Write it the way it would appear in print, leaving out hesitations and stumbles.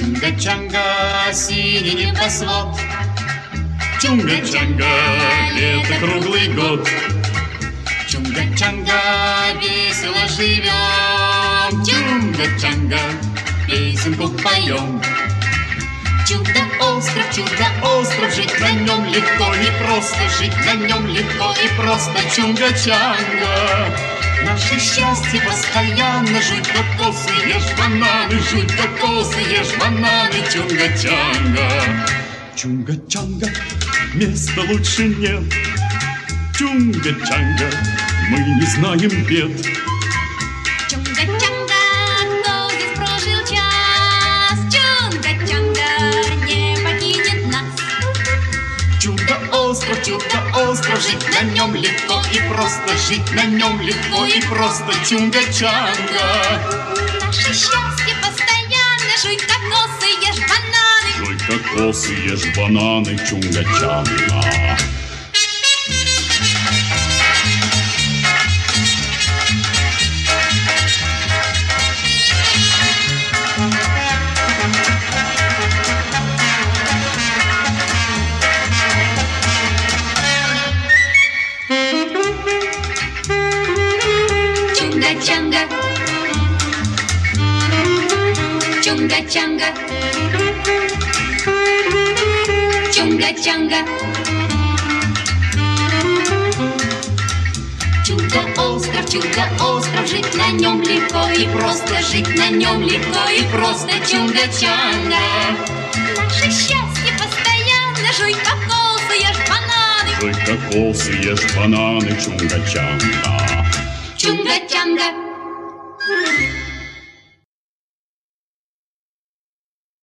Чунга-чанга, синий небосвод. Чунга-чанга, лето круглый год. Чунга-чанга, весело живем. Чунга-чанга, песенку поем. Чудо-остров, жить на нем легко и просто. Жить на нем легко и просто. Чунга-чанга, наше счастье постоянно. Жуй кокосы, ешь бананы. Жуй кокосы, ешь бананы. Чунга-чанга. Чунга-чанга, места лучше нет. Чунга-чанга, мы не знаем бед. Чунга-чанга, кто здесь прожил час? Чунга-чанга не покинет нас. Чудо-остров, жить на нем легко и просто. Жить на нем легко и просто. Чунга-чанга, Наше счастье постоянно. Жуй кокосы, ешь бананы. жуй кокосы, ешь бананы. Чунга-чанга. Чунга-чанга, чунга-чанга, чунга-чанга. Чудо-остров, жить на нем легко и просто. Жить на нем легко и просто. Чунга-чанга, наше счастье постоянно. Жуй кокосы, ешь бананы. Жуй кокосы, ешь бананы. Чунга-чанга. Чунга-чанга.